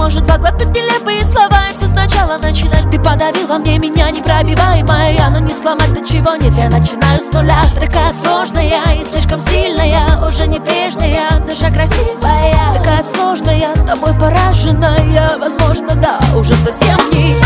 может два глотнуть нелепые слова и все сначала начинать. Ты подавил во мне меня непробиваемая, но не сломать до чего нет, я начинаю с нуля. Такая сложная и слишком сильная, уже не прежняя, даже красивая. Такая сложная, тобой пораженная, возможно, да, уже совсем не